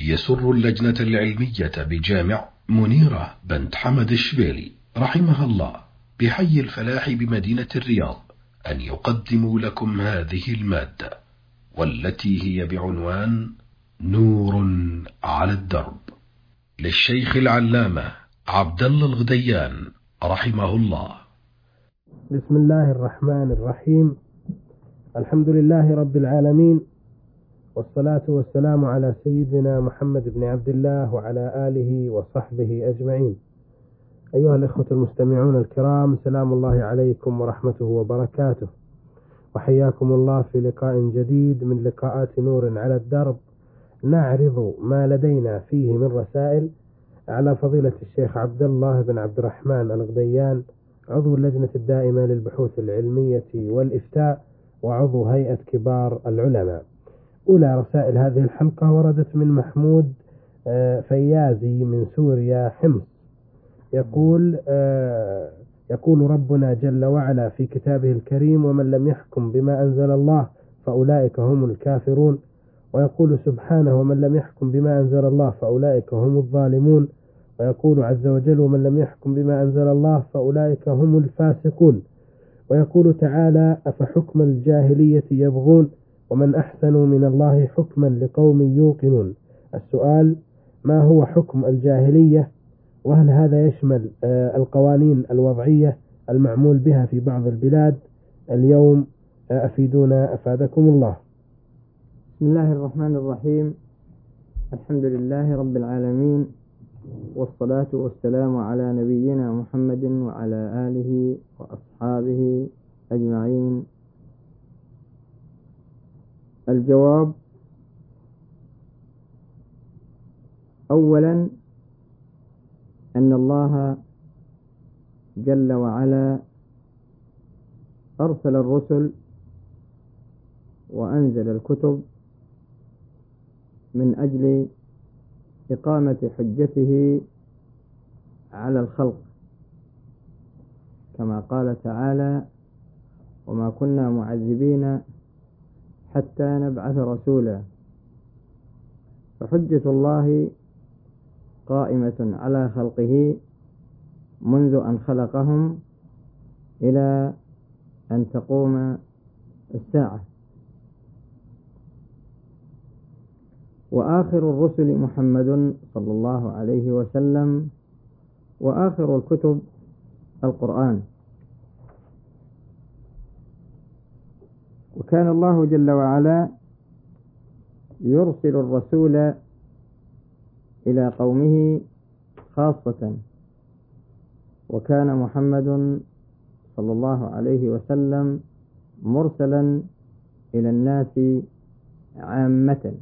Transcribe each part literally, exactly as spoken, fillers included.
يسر اللجنة العلمية بجامع منيرة بنت حمد الشبيلي رحمها الله بحي الفلاح بمدينة الرياض أن يقدموا لكم هذه المادة، والتي هي بعنوان نور على الدرب، للشيخ العلامة عبد الله الغديان رحمه الله. بسم الله الرحمن الرحيم. الحمد لله رب العالمين، والصلاة والسلام على سيدنا محمد بن عبد الله وعلى آله وصحبه أجمعين. أيها الإخوة المستمعون الكرام، سلام الله عليكم ورحمته وبركاته، وحياكم الله في لقاء جديد من لقاءات نور على الدرب، نعرض ما لدينا فيه من رسائل على فضيلة الشيخ عبد الله بن عبد الرحمن الغديان، عضو اللجنة الدائمة للبحوث العلمية والإفتاء وعضو هيئة كبار العلماء. أولى رسائل هذه الحلقة وردت من محمود فيازي من سوريا حمص، يقول يقول ربنا جل وعلا في كتابه الكريم: ومن لم يحكم بما أنزل الله فأولئك هم الكافرون. ويقول سبحانه: ومن لم يحكم بما أنزل الله فأولئك هم الظالمون. ويقول عز وجل: ومن لم يحكم بما أنزل الله فأولئك هم الفاسقون. ويقول تعالى: أفحكم الجاهلية يبغون ومن أحسن من الله حكما لقوم يوقنون. السؤال: ما هو حكم الجاهلية؟ وهل هذا يشمل القوانين الوضعية المعمول بها في بعض البلاد اليوم؟ أفيدونا أفادكم الله. بسم الله الرحمن الرحيم. الحمد لله رب العالمين، والصلاة والسلام على نبينا محمد وعلى آله وأصحابه أجمعين. الجواب: أولا أن الله جل وعلا أرسل الرسل وأنزل الكتب من أجل إقامة حجته على الخلق، كما قال تعالى: وما كنا معذبين حتى نبعث رسولا. فحجة الله قائمة على خلقه منذ أن خلقهم إلى أن تقوم الساعة. وآخر الرسل محمد صلى الله عليه وسلم، وآخر الكتب القرآن. وكان الله جل وعلا يرسل الرسول إلى قومه خاصة، وكان محمد صلى الله عليه وسلم مرسلا إلى الناس عامة.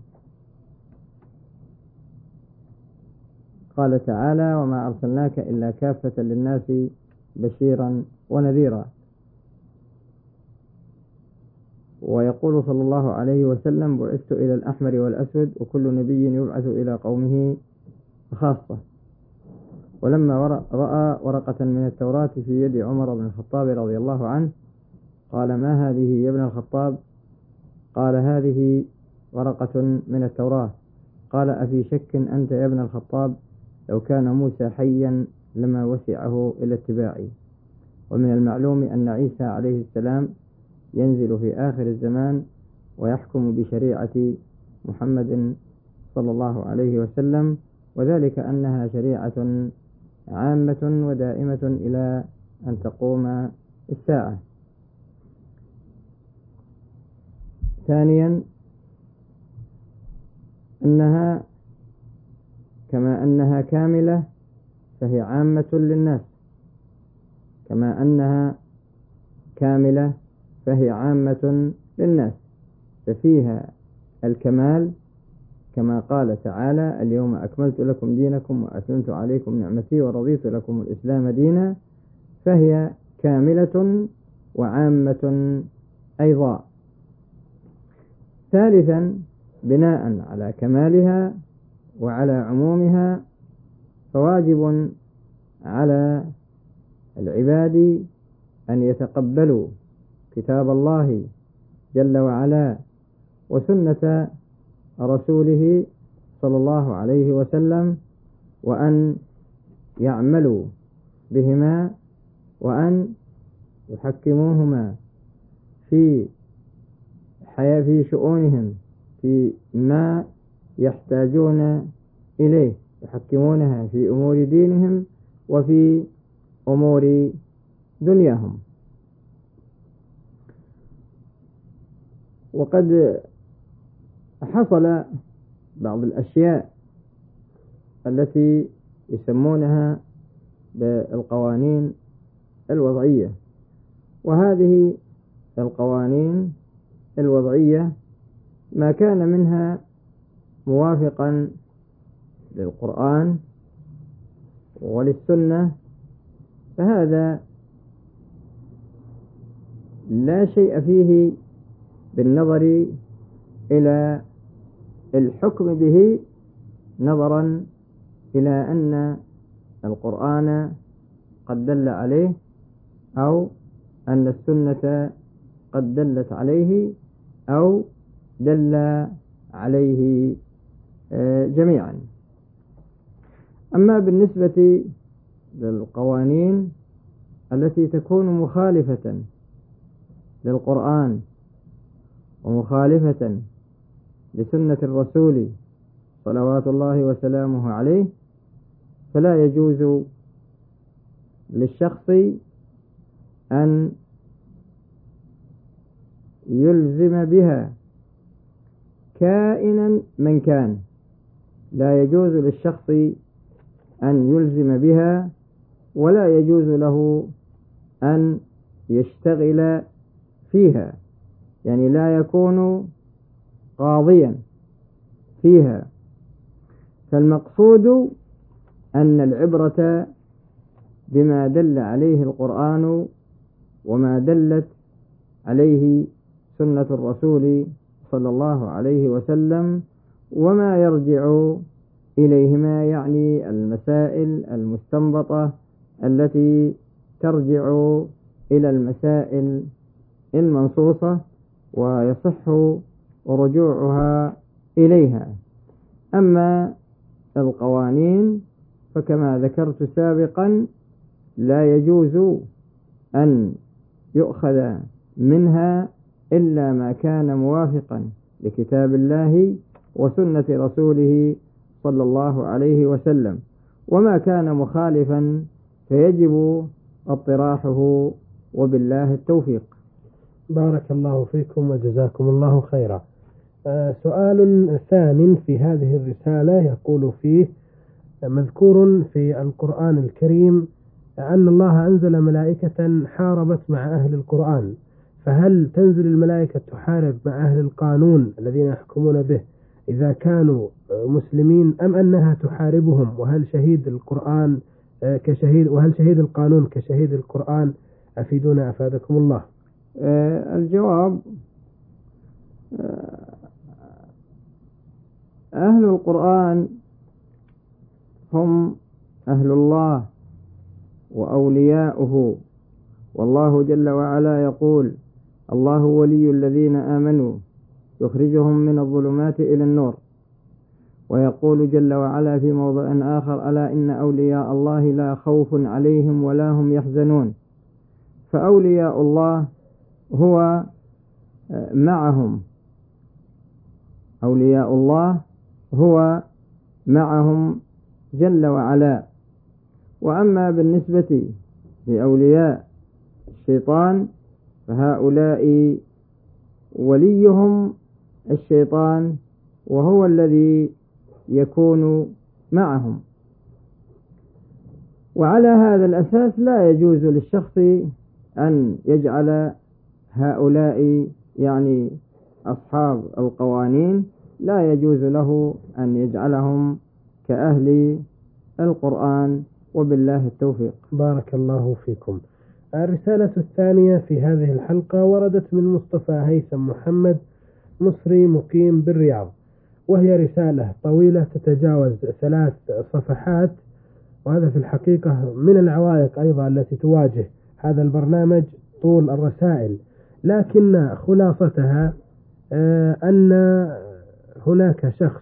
قال تعالى: وما أرسلناك إلا كافة للناس بشيرا ونذيرا. ويقول صلى الله عليه وسلم: بعثت إلى الأحمر والأسود، وكل نبي يبعث إلى قومه خاصة. ولما رأى ورقة من التوراة في يد عمر بن الخطاب رضي الله عنه قال: ما هذه يا ابن الخطاب؟ قال: هذه ورقة من التوراة. قال: أفي شك أنت يا ابن الخطاب؟ لو كان موسى حيا لما وسعه إلى اتباعي. ومن المعلوم أن عيسى عليه السلام ينزل في آخر الزمان ويحكم بشريعة محمد صلى الله عليه وسلم، وذلك أنها شريعة عامة ودائمة إلى أن تقوم الساعة. ثانيا أنها كما أنها كاملة فهي عامة للناس، كما أنها كاملة فهي عامة للناس، ففيها الكمال كما قال تعالى: اليوم أكملت لكم دينكم وأتممت عليكم نعمتي ورضيت لكم الإسلام دينا. فهي كاملة وعامة أيضا. ثالثا، بناء على كمالها وعلى عمومها، فواجب على العباد أن يتقبلوا كتاب الله جل وعلا وسنة رسوله صلى الله عليه وسلم، وأن يعملوا بهما وأن يحكموهما في حياة في شؤونهم، في ما يحتاجون إليه، يحكمونها في أمور دينهم وفي أمور دنياهم. وقد حصل بعض الأشياء التي يسمونها بالقوانين الوضعية، وهذه القوانين الوضعية ما كان منها موافقا للقرآن وللسنة فهذا لا شيء فيه بالنظر إلى الحكم به، نظرا إلى أن القرآن قد دل عليه أو أن السنة قد دلت عليه أو دل عليه جميعا. أما بالنسبة للقوانين التي تكون مخالفة للقرآن ومخالفة لسنة الرسول صلوات الله وسلامه عليه، فلا يجوز للشخص أن يلزم بها كائنا من كان. لا يجوز للشخص أن يلزم بها، ولا يجوز له أن يشتغل فيها، يعني لا يكون قاضيا فيها. فالمقصود أن العبرة بما دل عليه القرآن وما دلت عليه سنة الرسول صلى الله عليه وسلم، وما يرجع إليهما، يعني المسائل المستنبطة التي ترجع إلى المسائل المنصوصة ويصح رجوعها إليها. أما القوانين فكما ذكرت سابقا لا يجوز أن يؤخذ منها إلا ما كان موافقا لكتاب الله وسنة رسوله صلى الله عليه وسلم، وما كان مخالفا فيجب اطراحه، وبالله التوفيق. بارك الله فيكم وجزاكم الله خيرا. آه سؤال ثان في هذه الرسالة يقول فيه: مذكور في القرآن الكريم أن الله أنزل ملائكة حاربت مع أهل القرآن، فهل تنزل الملائكة تحارب مع أهل القانون الذين يحكمون به إذا كانوا مسلمين، أم أنها تحاربهم؟ وهل شهيد القرآن كشهيد وهل شهيد القانون كشهيد القرآن؟ أفيدونا أفادكم الله. آه الجواب: أهل القرآن هم أهل الله وأولياؤه، والله جل وعلا يقول: الله ولي الذين آمنوا يخرجهم من الظلمات إلى النور. ويقول جل وعلا في موضع آخر: ألا إن أولياء الله لا خوف عليهم ولا هم يحزنون. فأولياء الله هو معهم، أولياء الله هو معهم جل وعلا. وأما بالنسبة لأولياء الشيطان فهؤلاء وليهم الشيطان، وهو الذي يكون معهم. وعلى هذا الأساس لا يجوز للشخص أن يجعل هؤلاء، يعني أصحاب القوانين، لا يجوز له أن يجعلهم كأهل القرآن، وبالله التوفيق. بارك الله فيكم. الرسالة الثانية في هذه الحلقة وردت من مصطفى هيثم محمد، مصري مقيم بالرياض، وهي رسالة طويلة تتجاوز ثلاث صفحات، وهذا في الحقيقة من العوائق أيضا التي تواجه هذا البرنامج، طول الرسائل. لكن خلاصتها أن هناك شخص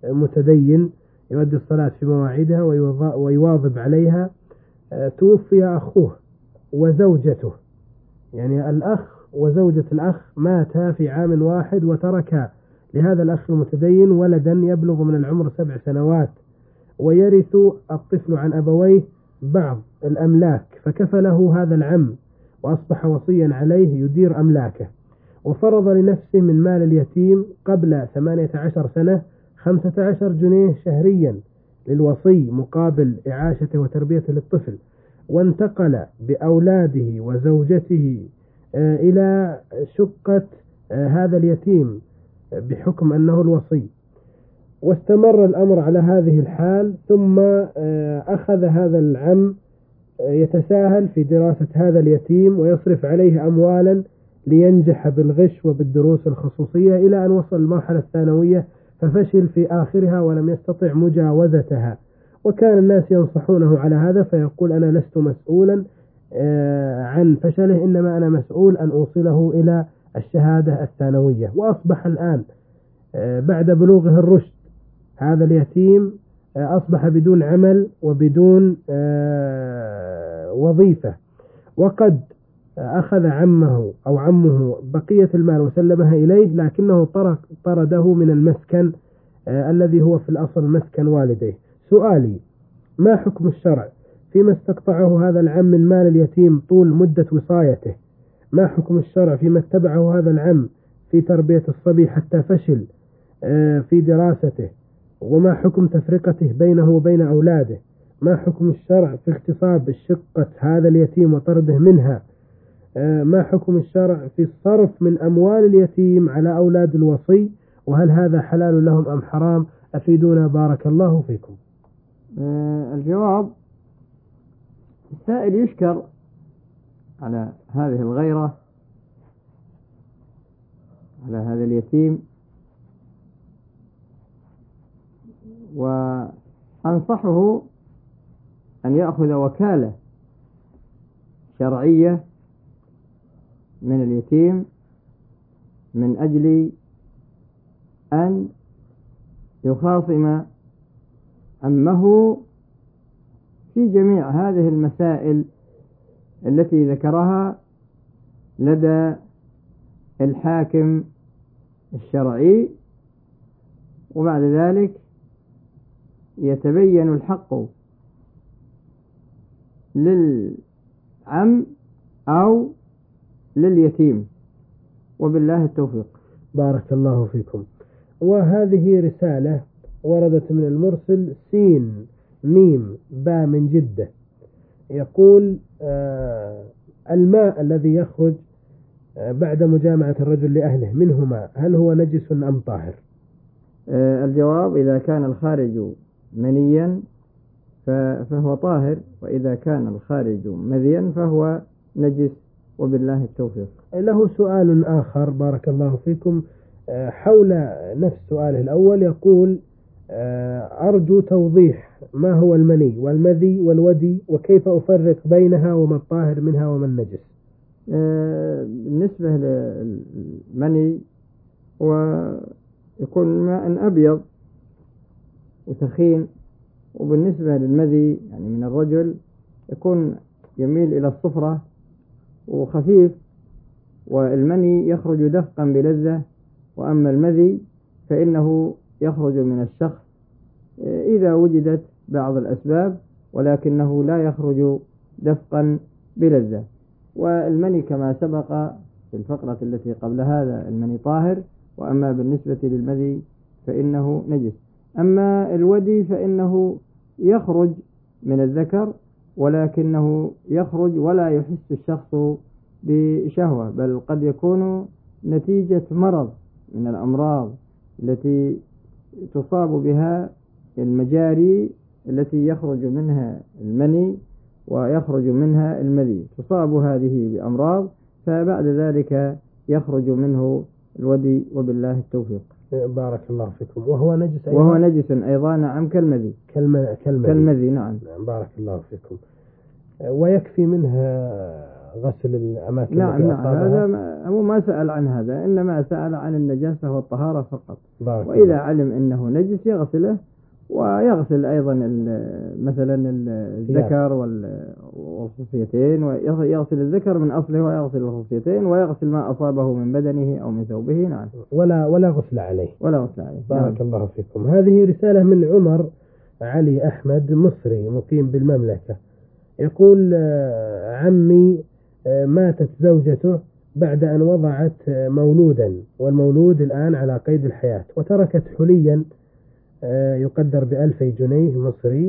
متدين يؤدي الصلاة في مواعيدها ويواظب عليها، توفي أخوه وزوجته، يعني الأخ وزوجة الأخ ماتا في عام واحد، وترك لهذا الأخ المتدين ولدا يبلغ من العمر سبع سنوات، ويرث الطفل عن أبويه بعض الأملاك، فكفله هذا العم وأصبح وصيا عليه يدير أملاكه، وفرض لنفسه من مال اليتيم قبل ثمانية عشر سنة خمسة عشر جنيه شهريا للوصي مقابل إعاشته وتربيته للطفل، وانتقل بأولاده وزوجته إلى شقة هذا اليتيم بحكم أنه الوصي، واستمر الأمر على هذه الحال. ثم أخذ هذا العم يتساهل في دراسة هذا اليتيم ويصرف عليه أموالا لينجح بالغش وبالدروس الخصوصية، إلى أن وصل المرحلة الثانوية ففشل في آخرها ولم يستطع مجاوزتها، وكان الناس ينصحونه على هذا، فيقول أنا لست مسؤولا عن فشله، إنما أنا مسؤول أن أوصله إلى الشهادة الثانوية. وأصبح الآن بعد بلوغه الرشد هذا اليتيم أصبح بدون عمل وبدون وظيفة، وقد أخذ عمه أو عمه بقية المال وسلمها إليه، لكنه طرده من المسكن الذي هو في الأصل مسكن والديه. سؤالي: ما حكم الشرع فيما استقطعه هذا العم من مال اليتيم طول مدة وصايته؟ ما حكم الشرع فيما اتبعه هذا العم في تربية الصبي حتى فشل في دراسته؟ وما حكم تفرقته بينه وبين أولاده؟ ما حكم الشرع في اغتصاب الشقة هذا اليتيم وطرده منها؟ ما حكم الشرع في الصرف من أموال اليتيم على أولاد الوصي؟ وهل هذا حلال لهم أم حرام؟ أفيدونا بارك الله فيكم. الجواب: السائل يشكر على هذه الغيرة على هذا اليتيم، وأنصحه أن يأخذ وكالة شرعية من اليتيم من أجل أن يخاصم عمه في جميع هذه المسائل التي ذكرها لدى الحاكم الشرعي، وبعد ذلك يتبين الحق للعم أو لليتيم، وبالله التوفيق. بارك الله فيكم. وهذه رسالة وردت من المرسل سين ميم با من جدة، يقول: آه الماء الذي يخرج آه بعد مجامعة الرجل لأهله منهما هل هو نجس أم طاهر؟ آه الجواب: إذا كان الخارج منيا فهو طاهر، وإذا كان الخارج مذيا فهو نجس، وبالله التوفيق. له سؤال آخر بارك الله فيكم حول نفس سؤاله الأول، يقول: أرجو توضيح ما هو المني والمذي والودي، وكيف أفرق بينها، وما الطاهر منها وما النجس؟ بالنسبة للمني ويكون ماء أبيض وثخين، وبالنسبة للمذي يعني من الرجل يكون يميل إلى الصفرة وخفيف، والمني يخرج دفقا بلذة، وأما المذي فإنه يخرج من الشخص إذا وجدت بعض الأسباب، ولكنه لا يخرج دفقا بلذة. والمني كما سبق في الفقرة التي قبل هذا المني طاهر، وأما بالنسبة للمذي فإنه نجس. أما الودي فإنه يخرج من الذكر، ولكنه يخرج ولا يحس الشخص بشهوة، بل قد يكون نتيجة مرض من الأمراض التي تصاب بها المجاري التي يخرج منها المني ويخرج منها المذي، تصاب هذه بأمراض، فبعد ذلك يخرج منه الودي، وبالله التوفيق. بارك الله فيكم. وهو نجس أيضا؟ وهو نجس أيضا، نعم، كالمذي. كالمذي, كالمذي نعم. بارك الله فيكم. ويكفي منها غسل الأماكن؟ نعم نعم، هذا ما هو ما سأل عن هذا، إنما سأل عن النجاسة والطهارة فقط. وإذا الله. علم أنه نجس يغسله، ويغسل أيضا مثلا الذكر والخصيتين، ويغسل الذكر من أصله ويغسل الخصيتين ويغسل ما أصابه من بدنه أو من ثوبه. نعم، ولا ولا غسل عليه. ولا غسل عليه. بارك نعم. الله فيكم. هذه رسالة من عمر علي أحمد، مصري مقيم بالمملكة، يقول عمي ماتت زوجته بعد أن وضعت مولودا، والمولود الآن على قيد الحياة، وتركت حليا يقدر بألفي جنيه مصري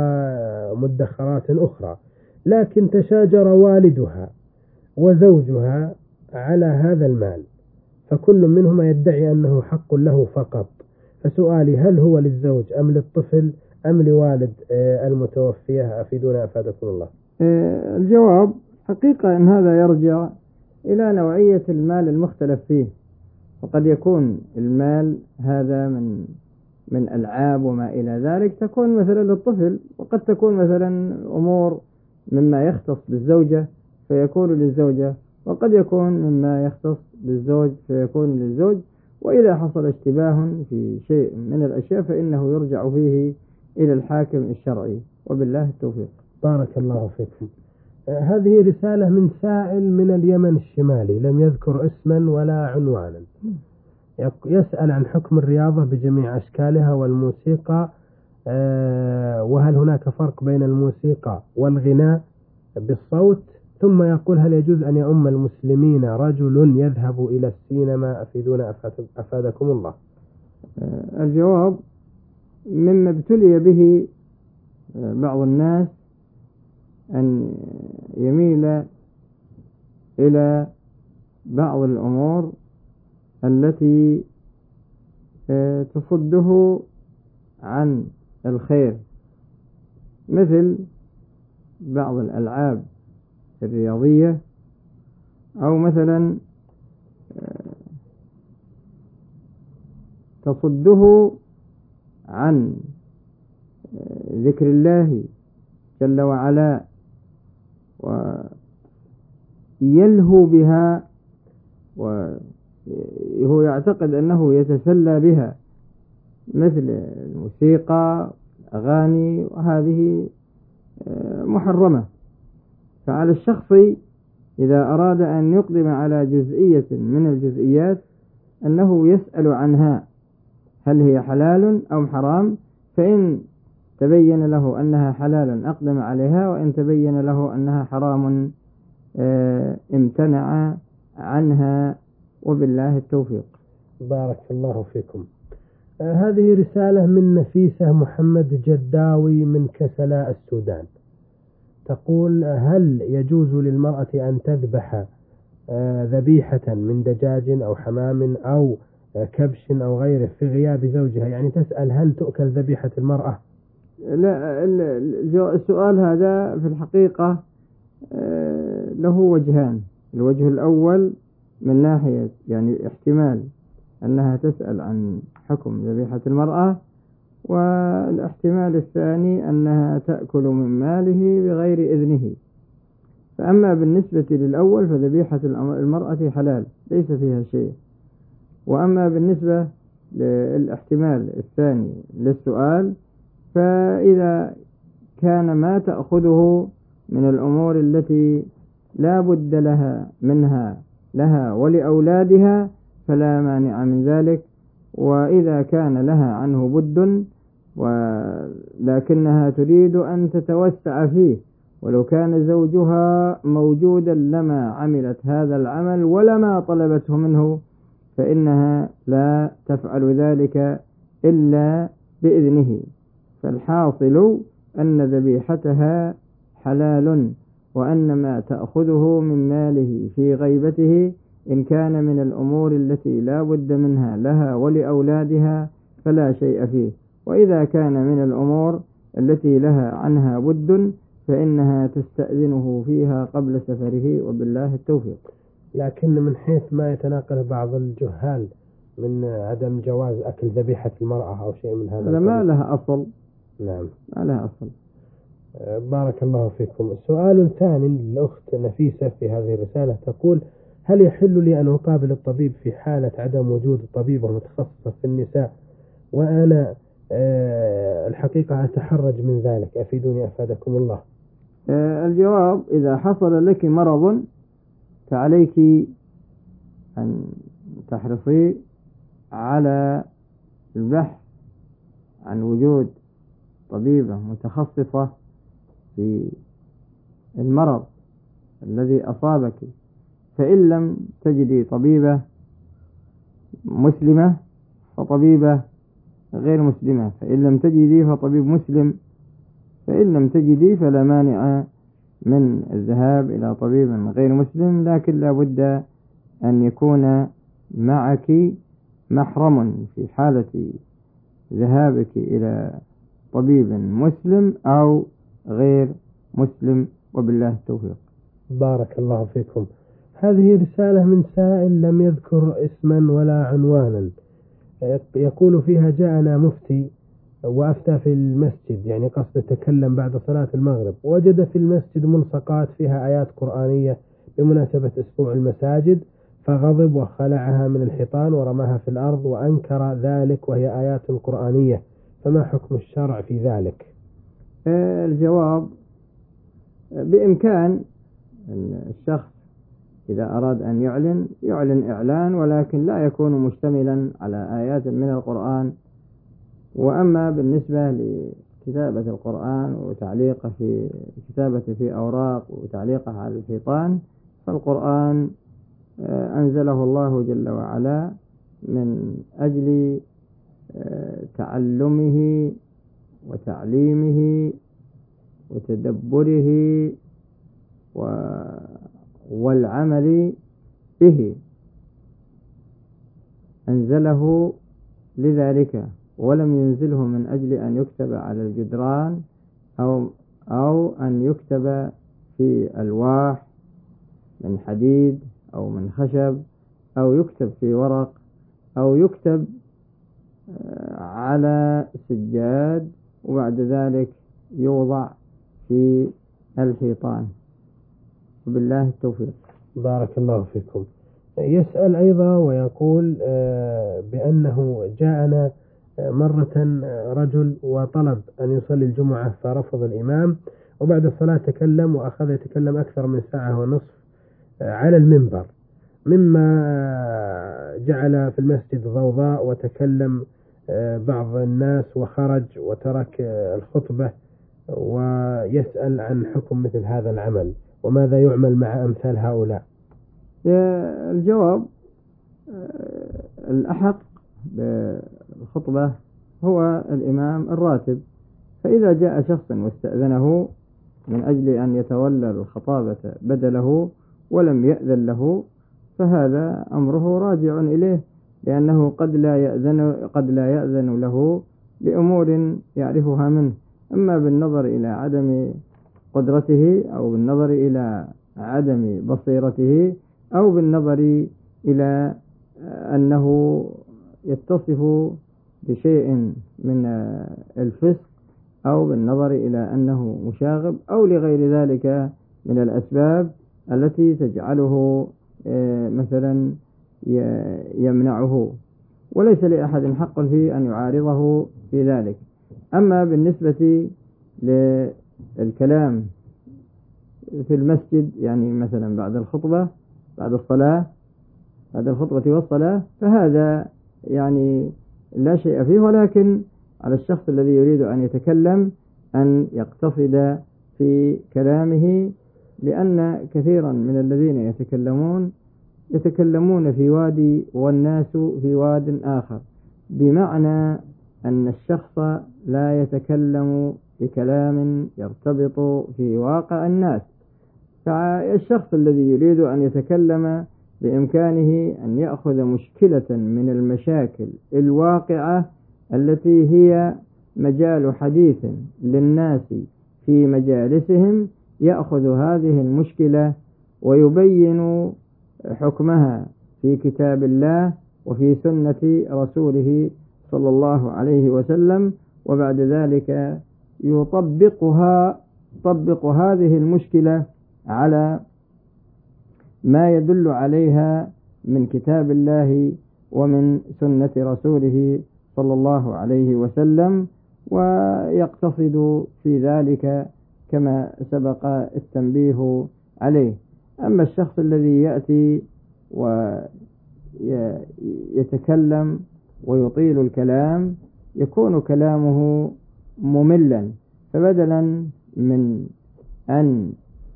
ومدخرات أخرى، لكن تشاجر والدها وزوجها على هذا المال، فكل منهما يدعي أنه حق له فقط. فسؤالي، هل هو للزوج أم للطفل أم لوالد المتوفية؟ أفيدونا أفادكم الله. الجواب حقيقة أن هذا يرجع إلى نوعية المال المختلف فيه، وقد يكون المال هذا من من ألعاب وما إلى ذلك تكون مثلا للطفل، وقد تكون مثلا أمور مما يختص بالزوجة فيكون للزوجة، وقد يكون مما يختص بالزوج فيكون للزوج. وإذا حصل اشتباه في شيء من الأشياء فإنه يرجع فيه إلى الحاكم الشرعي، وبالله التوفيق. بارك الله فيكم. هذه رسالة من سائل من اليمن الشمالي، لم يذكر اسما ولا عنوانا، يسأل عن حكم الرياضة بجميع أشكالها والموسيقى، وهل هناك فرق بين الموسيقى والغناء بالصوت، ثم يقول هل يجوز أن يؤم المسلمين رجل يذهب إلى السينما؟ أفيدونا أفادكم الله. الجواب، مما ابتلي به بعض الناس أن يميل إلى بعض الأمور التي تصده عن الخير، مثل بعض الألعاب الرياضية، أو مثلا تصده عن ذكر الله جل وعلا ويلهو بها، وهو يعتقد أنه يتسلى بها، مثل الموسيقى، الأغاني، وهذه محرمة. فعلى الشخص إذا أراد أن يقدم على جزئية من الجزئيات أنه يسأل عنها هل هي حلال أو حرام، فإن تبين له أنها حلال أقدم عليها، وإن تبين له أنها حرام امتنع عنها، وبالله التوفيق. بارك الله فيكم. هذه رسالة من نفيسة محمد جداوي من كسلاء السودان، تقول هل يجوز للمرأة أن تذبح ذبيحة من دجاج أو حمام أو كبش أو غيره في غياب زوجها؟ يعني تسأل هل تؤكل ذبيحة المرأة؟ لا، السؤال هذا في الحقيقة له وجهان. الوجه الأول من ناحية يعني احتمال أنها تسأل عن حكم ذبيحة المرأة، والاحتمال الثاني أنها تأكل من ماله بغير إذنه. فأما بالنسبة للأول فذبيحة المرأة حلال ليس فيها شيء، وأما بالنسبة للاحتمال الثاني للسؤال فإذا كان ما تأخذه من الأمور التي لا بد لها منها لها ولأولادها فلا مانع من ذلك، وإذا كان لها عنه بد ولكنها تريد أن تتوسع فيه ولو كان زوجها موجودا لما عملت هذا العمل ولما طلبته منه، فإنها لا تفعل ذلك إلا بإذنه. فالحاصل أن ذبيحتها حلال، وأن ما تأخذه من ماله في غيبته إن كان من الأمور التي لا بد منها لها ولأولادها فلا شيء فيه، وإذا كان من الأمور التي لها عنها بد فإنها تستأذنه فيها قبل سفره، وبالله التوفيق. لكن من حيث ما يتناقل بعض الجهال من عدم جواز أكل ذبيحة المرأة أو شيء من هذا، هذا ما لها أصل. نعم، ما لها أصل. بارك الله فيكم. سؤال ثاني للأخت نفيسة في هذه الرسالة تقول: هل يحل لي أن أقابل الطبيب في حالة عدم وجود طبيبة متخصصة في النساء وأنا الحقيقة أتحرج من ذلك؟ أفيدوني أفادكم الله. الجواب: إذا حصل لك مرض فعليك أن تحرصي على البحث عن وجود طبيبة متخصصة في المرض الذي أصابك، فإن لم تجدي طبيبة مسلمة فطبيبة غير مسلمة، فإن لم تجدي فطبيب مسلم، فإن لم تجدي فلا مانع من الذهاب إلى طبيب غير مسلم، لكن لا بد أن يكون معك محرم في حالة ذهابك إلى طبيب مسلم أو غير مسلم، وبالله التوفيق. بارك الله فيكم. هذه رسالة من سائل لم يذكر اسما ولا عنوانا، يقول فيها: جاءنا مفتي وأفتى في المسجد، يعني قصد تكلم بعد صلاة المغرب، وجد في المسجد ملصقات فيها آيات قرآنية بمناسبة أسبوع المساجد، فغضب وخلعها من الحيطان ورماها في الأرض وأنكر ذلك وهي آيات قرآنية، فما حكم الشرع في ذلك؟ الجواب: بإمكان الشخص إذا أراد أن يعلن يعلن إعلان، ولكن لا يكون مشتملا على آيات من القرآن. وأما بالنسبة لكتابة القرآن وتعليقه في كتابة في أوراق وتعليقه على الحيطان، فالقرآن أنزله الله جل وعلا من أجل تعلمه وتعليمه وتدبره والعمل به، أنزله لذلك، ولم ينزله من أجل أن يكتب على الجدران أو أو أن يكتب في ألواح من حديد أو من خشب، أو يكتب في ورق، أو يكتب على سجاد وبعد ذلك يوضع في الحيطان، وبالله التوفيق. بارك الله فيكم. يسأل أيضا ويقول بأنه جاءنا مرة رجل وطلب أن يصلي الجمعة فرفض الإمام، وبعد الصلاة تكلم وأخذ يتكلم أكثر من ساعة ونصف على المنبر، مما جعل في المسجد ضوضاء، وتكلم بعض الناس وخرج وترك الخطبة، ويسأل عن حكم مثل هذا العمل وماذا يعمل مع أمثال هؤلاء. الجواب: الأحق بالخطبة هو الإمام الراتب، فإذا جاء شخص واستأذنه من أجل أن يتولى الخطابة بدله ولم يأذن له، فهذا أمره راجع إليه، لأنه قد لا يأذن قد لا يأذن له لأمور يعرفها منه. أما بالنظر إلى عدم قدرته أو بالنظر إلى عدم بصيرته أو بالنظر إلى أنه يتصف بشيء من الفسق أو بالنظر إلى أنه مشاغب أو لغير ذلك من الأسباب التي تجعله مثلا يمنعه، وليس لأحد حق في أن يعارضه في ذلك. أما بالنسبة للكلام في المسجد، يعني مثلا بعد الخطبة بعد الصلاة بعد الخطبة والصلاة، فهذا يعني لا شيء فيه، ولكن على الشخص الذي يريد أن يتكلم أن يقتصد في كلامه، لأن كثيرا من الذين يتكلمون يتكلمون في وادي والناس في واد آخر، بمعنى أن الشخص لا يتكلم بكلام يرتبط في واقع الناس. فالشخص الذي يريد أن يتكلم بإمكانه أن يأخذ مشكلة من المشاكل الواقعة التي هي مجال حديث للناس في مجالسهم، يأخذ هذه المشكلة ويبين حكمها في كتاب الله وفي سنة رسوله صلى الله عليه وسلم، وبعد ذلك يطبقها طبق هذه المشكلة على ما يدل عليها من كتاب الله ومن سنة رسوله صلى الله عليه وسلم، ويقتصد في ذلك كما سبق التنبيه عليه. أما الشخص الذي يأتي ويتكلم ويطيل الكلام يكون كلامه مملا، فبدلا من أن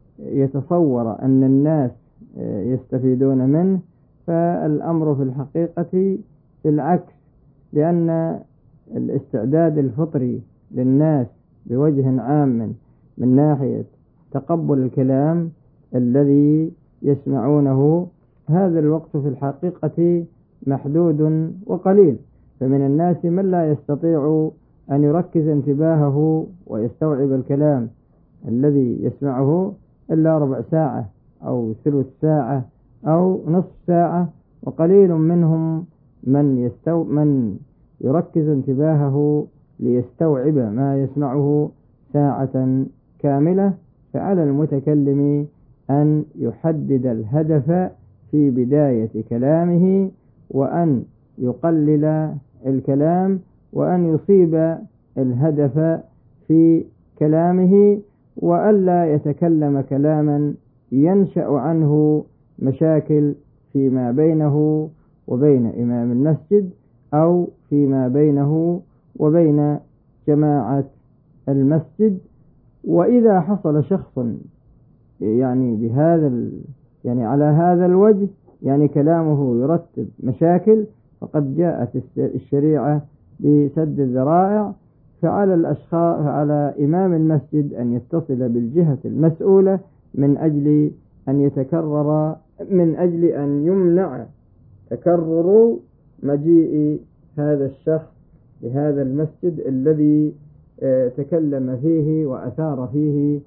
يتصور أن الناس يستفيدون منه فالأمر في الحقيقة بالعكس، لأن الاستعداد الفطري للناس بوجه عام من ناحية تقبل الكلام الذي يسمعونه، هذا الوقت في الحقيقة محدود وقليل، فمن الناس من لا يستطيع أن يركز انتباهه ويستوعب الكلام الذي يسمعه إلا ربع ساعة أو ثلث ساعة أو نصف ساعة، وقليل منهم من, يستو من يركز انتباهه ليستوعب ما يسمعه ساعة كاملة. فعلى المتكلم أن يحدد الهدف في بداية كلامه، وأن يقلل الكلام، وأن يصيب الهدف في كلامه، وألا يتكلم كلاما ينشأ عنه مشاكل فيما بينه وبين إمام المسجد أو فيما بينه وبين جماعة المسجد. وإذا حصل شخص يعني بهذا يعني على هذا الوجه، يعني كلامه يرتب مشاكل، فقد جاءت الشريعة لسد الذرائع. فعلى الأشخاص على إمام المسجد أن يتصل بالجهة المسؤولة من أجل أن يتكرر من أجل أن يمنع تكرر مجيء هذا الشخص لهذا المسجد الذي تكلم فيه وأثار فيه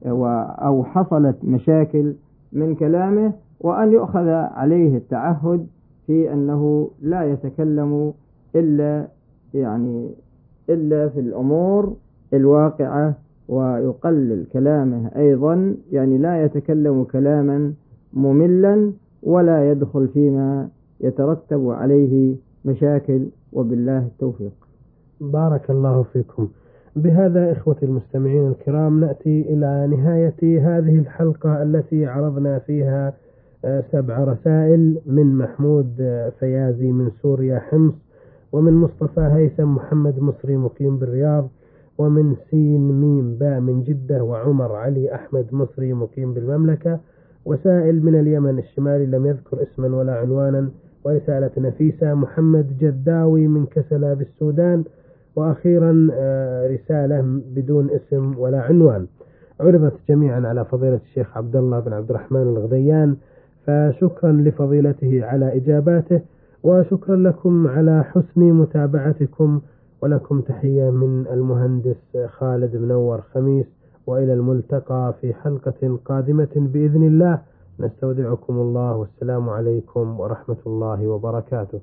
أو حصلت مشاكل من كلامه، وأن يؤخذ عليه التعهد في أنه لا يتكلم إلا يعني إلا في الأمور الواقعة، ويقلل كلامه أيضا، يعني لا يتكلم كلاما مملا ولا يدخل فيما يترتب عليه مشاكل. وبالله التوفيق. بارك الله فيكم. بهذا إخوة المستمعين الكرام نأتي إلى نهاية هذه الحلقة التي عرضنا فيها سبع رسائل من محمود فيازي من سوريا حمص، ومن مصطفى هيثم محمد مصري مقيم بالرياض، ومن سين ميم باء من جدة، وعمر علي أحمد مصري مقيم بالمملكة، وسائل من اليمن الشمالي لم يذكر اسما ولا عنوانا، ورسالة نفيسة محمد جداوي من كسلا بالسودان، وأخيرا رسالة بدون اسم ولا عنوان. عرضت جميعا على فضيلة الشيخ عبد الله بن عبد الرحمن الغديان، فشكرا لفضيلته على إجاباته، وشكرا لكم على حسن متابعتكم، ولكم تحية من المهندس خالد منور خميس، وإلى الملتقى في حلقة قادمة بإذن الله. نستودعكم الله، والسلام عليكم ورحمة الله وبركاته.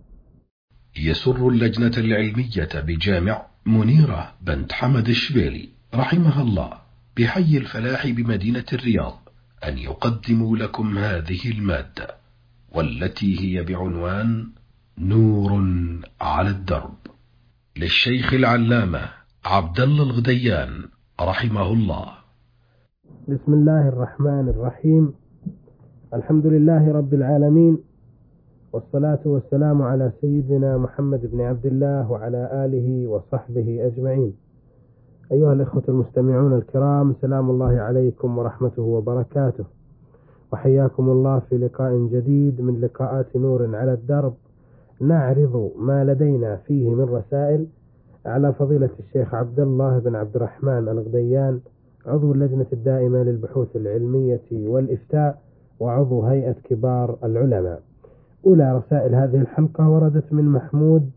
يسر اللجنة العلمية بجامع منيرة بنت حمد الشبيلي رحمها الله بحي الفلاح بمدينة الرياض أن يقدموا لكم هذه المادة، والتي هي بعنوان نور على الدرب، للشيخ العلامة عبد الله الغديان رحمه الله. بسم الله الرحمن الرحيم. الحمد لله رب العالمين، والصلاة والسلام على سيدنا محمد بن عبد الله وعلى آله وصحبه أجمعين. أيها الإخوة المستمعون الكرام، سلام الله عليكم ورحمته وبركاته، وحياكم الله في لقاء جديد من لقاءات نور على الدرب، نعرض ما لدينا فيه من رسائل على فضيلة الشيخ عبد الله بن عبد الرحمن الغديان، عضو اللجنة الدائمة للبحوث العلمية والإفتاء، وعضو هيئة كبار العلماء. أولى رسائل هذه الحلقة وردت من محمود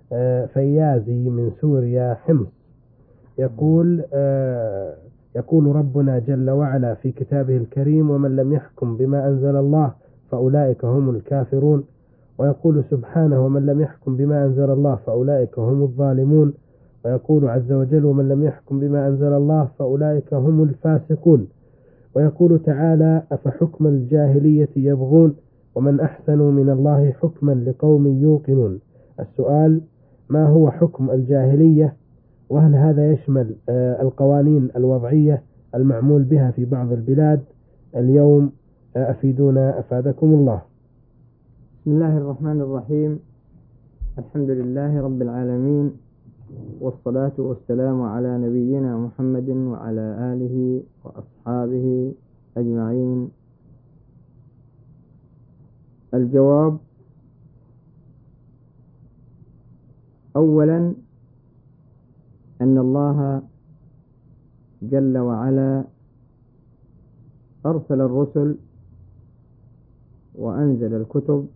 فيازي من سوريا حمص، يقول يقول ربنا جل وعلا في كتابه الكريم: ومن لم يحكم بما أنزل الله فأولئك هم الكافرون. ويقول سبحانه: ومن لم يحكم بما أنزل الله فأولئك هم الظالمون. ويقول عز وجل ومن لم يحكم بما أنزل الله فأولئك هم الفاسقون. ويقول تعالى أفحكم الجاهلية يبغون ومن أحسن من الله حكما لقوم يوقنون. السؤال: ما هو حكم الجاهلية؟ وهل هذا يشمل القوانين الوضعية المعمول بها في بعض البلاد اليوم؟ أفيدونا أفادكم الله. بسم الله الرحمن الرحيم. الحمد لله رب العالمين، والصلاة والسلام على نبينا محمد وعلى آله وأصحابه أجمعين. الجواب: أولا أن الله جل وعلا أرسل الرسل وأنزل الكتب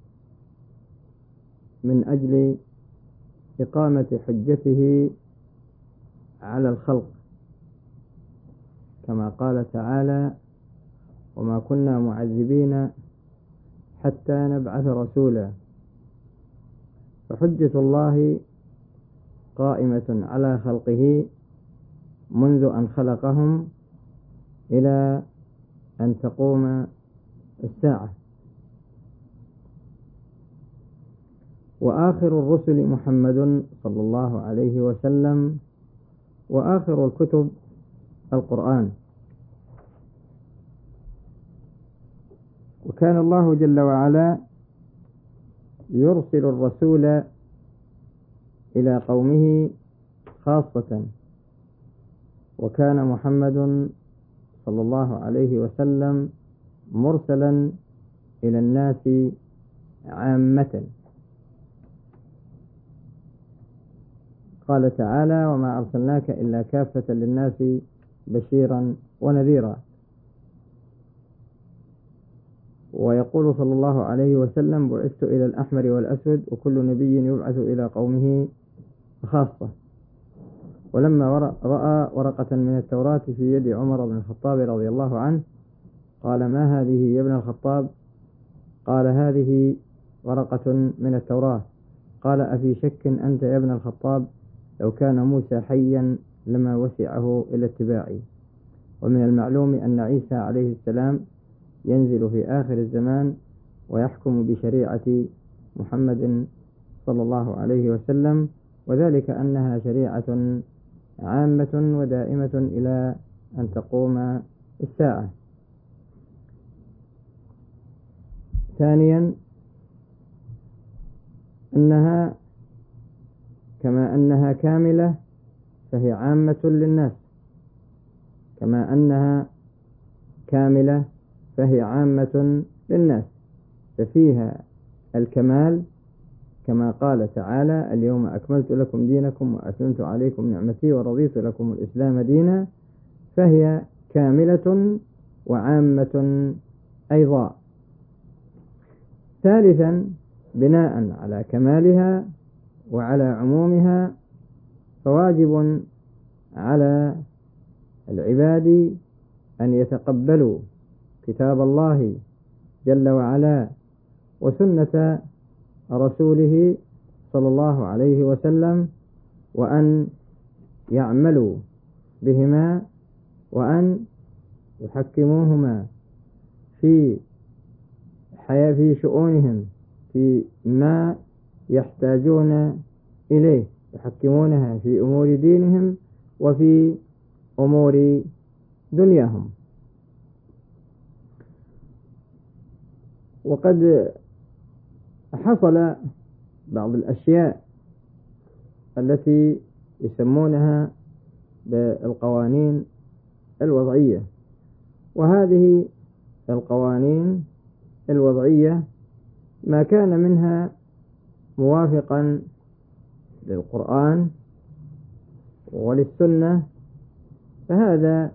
من أجل إقامة حجته على الخلق، كما قال تعالى: وما كنا معذبين حتى نبعث رسولا. فحجة الله قائمة على خلقه منذ أن خلقهم إلى أن تقوم الساعة. وآخر الرسل محمد صلى الله عليه وسلم، وآخر الكتب القرآن. وكان الله جل وعلا يرسل الرسول إلى قومه خاصة، وكان محمد صلى الله عليه وسلم مرسلا إلى الناس عامة. قال تعالى: وما أرسلناك إلا كافة للناس بشيرا ونذيرا. ويقول صلى الله عليه وسلم: بعثت إلى الأحمر والأسود وكل نبي يبعث إلى قومه خاصة. ولما رأى ورقة من التوراة في يد عمر بن الخطاب رضي الله عنه قال: ما هذه يا ابن الخطاب؟ قال: هذه ورقة من التوراة. قال: أفي شك أنت يا ابن الخطاب؟ لو كان موسى حيا لما وسعه إلى اتباعي. ومن المعلوم أن عيسى عليه السلام ينزل في آخر الزمان ويحكم بشريعة محمد صلى الله عليه وسلم، وذلك أنها شريعة عامة ودائمة إلى أن تقوم الساعة. ثانيا أنها كما أنها كاملة فهي عامة للناس، كما أنها كاملة فهي عامة للناس، ففيها الكمال كما قال تعالى: اليوم أكملت لكم دينكم وأتممت عليكم نعمتي ورضيت لكم الإسلام دينا، فهي كاملة وعامة أيضا. ثالثا بناء على كمالها وعلى عمومها فواجب على العباد أن يتقبلوا كتاب الله جل وعلا وسنة رسوله صلى الله عليه وسلم، وأن يعملوا بهما وأن يحكموهما في حياة في شؤونهم، في ما يحتاجون إليه، يحكمونها في أمور دينهم وفي أمور دنياهم. وقد حصل بعض الأشياء التي يسمونها بالقوانين الوضعية، وهذه القوانين الوضعية ما كان منها موافقا للقرآن وللسنة فهذا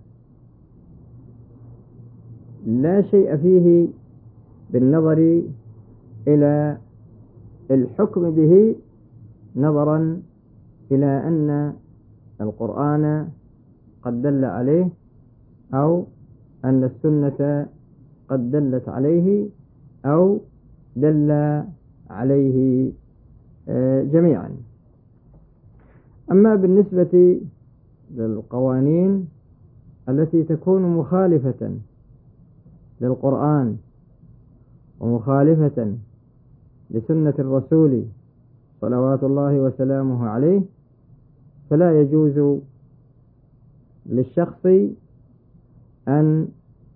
لا شيء فيه بالنظر إلى الحكم به، نظرا إلى أن القرآن قد دل عليه أو أن السنة قد دلت عليه أو دل عليه جميعا. أما بالنسبة للقوانين التي تكون مخالفة للقرآن ومخالفة لسنة الرسول صلوات الله وسلامه عليه، فلا يجوز للشخص أن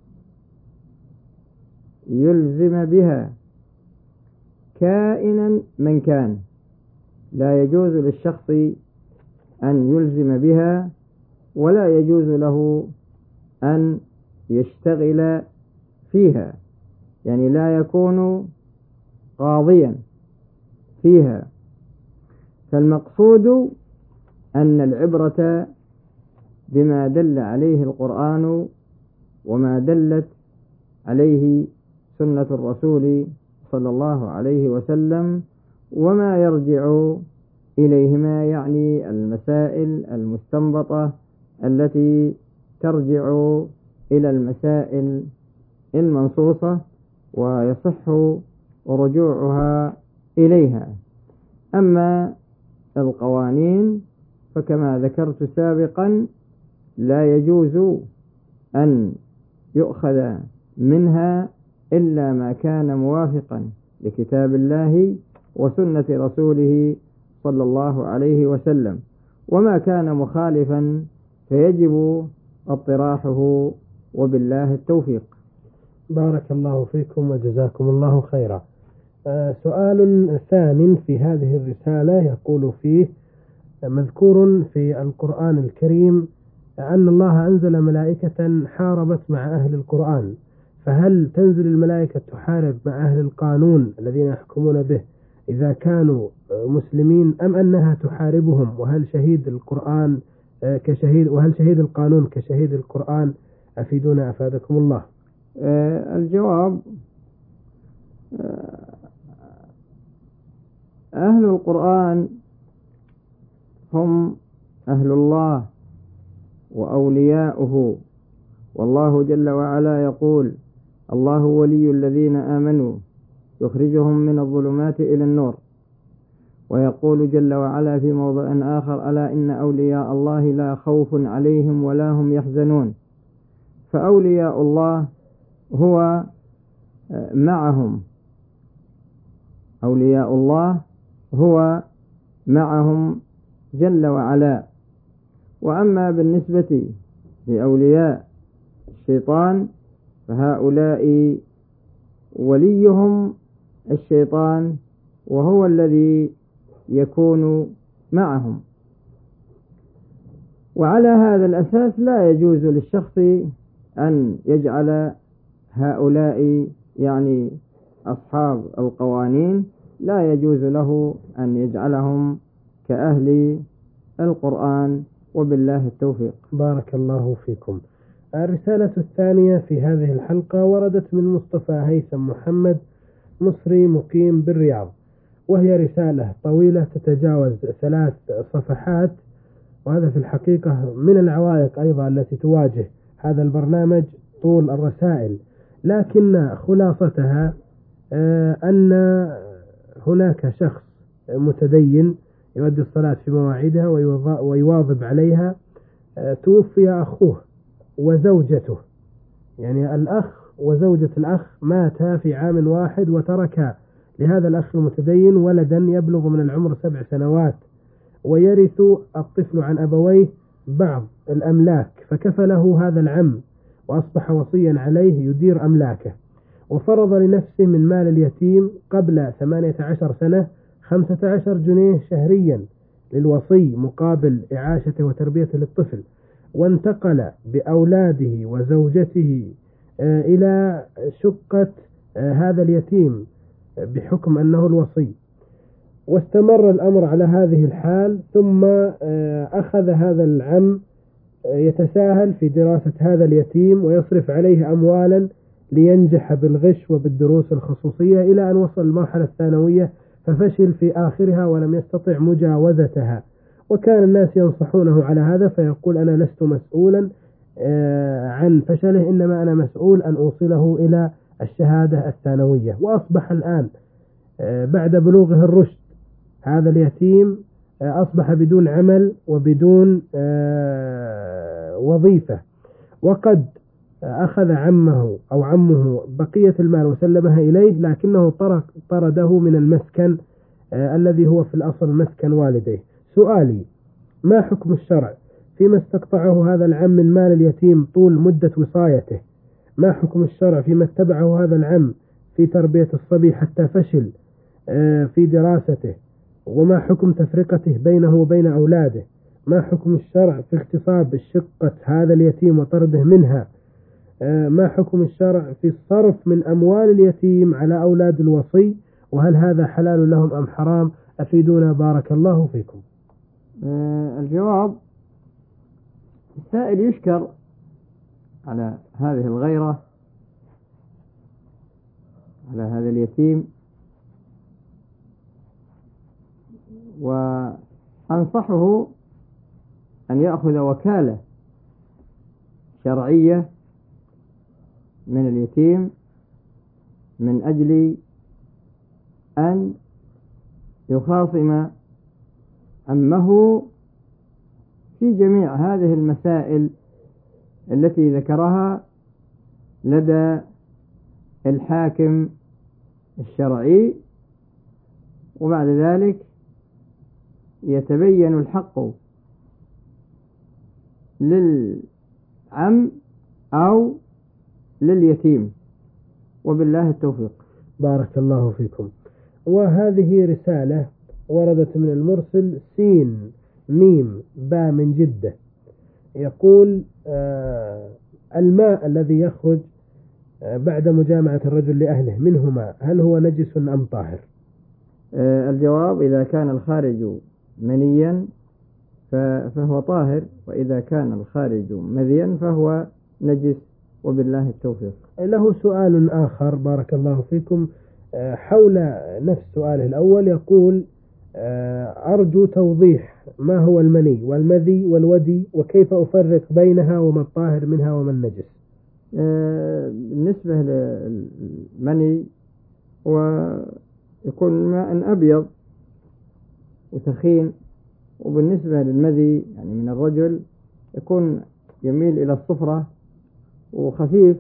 يلزم بها كائنا من كان. لا يجوز للشخص أن يلزم بها، ولا يجوز له أن يشتغل فيها، يعني لا يكون قاضيا فيها. فالمقصود أن العبرة بما دل عليه القرآن وما دلت عليه سنة الرسول صلى الله عليه وسلم، وما يرجع إليهما، يعني المسائل المستنبطة التي ترجع إلى المسائل المنصوصة ويصح رجوعها إليها. أما القوانين فكما ذكرت سابقا لا يجوز أن يؤخذ منها إلا ما كان موافقا لكتاب الله وسنة رسوله صلى الله عليه وسلم، وما كان مخالفا فيجب اطراحه، وبالله التوفيق. بارك الله فيكم وجزاكم الله خيرا. آه سؤال ثان في هذه الرسالة يقول فيه: مذكور في القرآن الكريم أن الله أنزل ملائكة حاربت مع أهل القرآن، فهل تنزل الملائكة تحارب مع أهل القانون الذين يحكمون به إذا كانوا مسلمين، أم أنها تحاربهم؟ وهل شهيد القرآن كشهيد وهل شهيد القانون كشهيد القرآن؟ أفيدونا أفادكم الله. آه الجواب: أهل القرآن هم أهل الله وأولياؤه، والله جل وعلا يقول: الله ولي الذين آمنوا يخرجهم من الظلمات إلى النور. ويقول جل وعلا في موضع آخر: ألا إن أولياء الله لا خوف عليهم ولا هم يحزنون. فأولياء الله هو معهم، أولياء الله هو معهم جل وعلا. وأما بالنسبة لأولياء الشيطان فهؤلاء وليهم الشيطان، وهو الذي يكون معهم. وعلى هذا الأساس لا يجوز للشخص أن يجعل هؤلاء، يعني أصحاب القوانين، لا يجوز له أن يجعلهم كأهل القرآن، وبالله التوفيق. بارك الله فيكم. الرسالة الثانية في هذه الحلقة وردت من مصطفى هيثم محمد، مصري مقيم بالرياض، وهي رسالة طويلة تتجاوز ثلاث صفحات، وهذا في الحقيقة من العوائق أيضا التي تواجه هذا البرنامج، طول الرسائل. لكن خلاصتها أن هناك شخص متدين يؤدي الصلاة في مواعيدها ويواظب عليها، توفي أخوه وزوجته، يعني الأخ وزوجة الأخ ماتا في عام واحد، وترك لهذا الأخ المتدين ولدا يبلغ من العمر سبع سنوات، ويرث الطفل عن أبويه بعض الأملاك، فكفله هذا العم وأصبح وصيا عليه يدير أملاكه، وفرض لنفسه من مال اليتيم قبل ثمانية عشر سنة خمسة عشر جنيه شهريا للوصي مقابل إعاشته وتربيته للطفل، وانتقل بأولاده وزوجته إلى شقة هذا اليتيم بحكم أنه الوصي، واستمر الأمر على هذه الحال. ثم أخذ هذا العم يتساهل في دراسة هذا اليتيم ويصرف عليه أموالا لينجح بالغش وبالدروس الخصوصية، إلى أن وصل المرحلة الثانوية ففشل في آخرها ولم يستطع مجاوزتها. وكان الناس ينصحونه على هذا، فيقول: أنا لست مسؤولا عن فشله، إنما أنا مسؤول أن أوصله إلى الشهادة الثانوية. وأصبح الآن بعد بلوغه الرشد هذا اليتيم أصبح بدون عمل وبدون وظيفة، وقد أخذ عمه أو عمه بقية المال وسلمها إليه، لكنه طرده من المسكن الذي هو في الأصل مسكن والديه. سؤالي: ما حكم الشرع فيما استقطعه هذا العم من مال اليتيم طول مدة وصايته؟ ما حكم الشرع فيما اتبعه هذا العم في تربية الصبي حتى فشل في دراسته؟ وما حكم تفرقته بينه وبين أولاده؟ ما حكم الشرع في اغتصاب الشقة هذا اليتيم وطرده منها؟ ما حكم الشرع في الصرف من أموال اليتيم على أولاد الوصي؟ وهل هذا حلال لهم أم حرام؟ أفيدونا بارك الله فيكم. الجواب: السائل يشكر على هذه الغيرة على هذا اليتيم، وأنصحه أن يأخذ وكالة شرعية من اليتيم من أجل أن يخاصم عمه في جميع هذه المسائل التي ذكرها لدى الحاكم الشرعي، وبعد ذلك يتبين الحق للعم أو لليتيم، وبالله التوفيق. بارك الله فيكم. وهذه رسالة وردت من المرسل سين ميم با من جدة، يقول: آه الماء الذي يخرج آه بعد مجامعة الرجل لأهله منهما هل هو نجس أم طاهر؟ آه الجواب: إذا كان الخارج منيا فهو طاهر، وإذا كان الخارج مذيا فهو نجس، وبالله التوفيق. له سؤال آخر بارك الله فيكم حول نفس سؤاله الأول، يقول: أرجو توضيح ما هو المني والمذي والودي، وكيف أفرق بينها، وما الطاهر منها وما النجس؟ بالنسبة للمني ويكون ماء أبيض وثخين، وبالنسبة للمذي يعني من الرجل يكون يميل إلى الصفرة وخفيف،